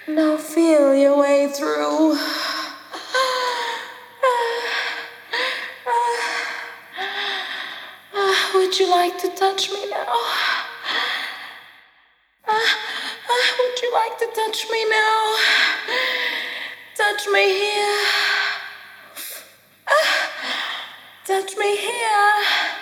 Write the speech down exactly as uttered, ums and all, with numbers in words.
Now feel your way through. Would you like to touch me now? Would you like to touch me now? Touch me here. Touch me here.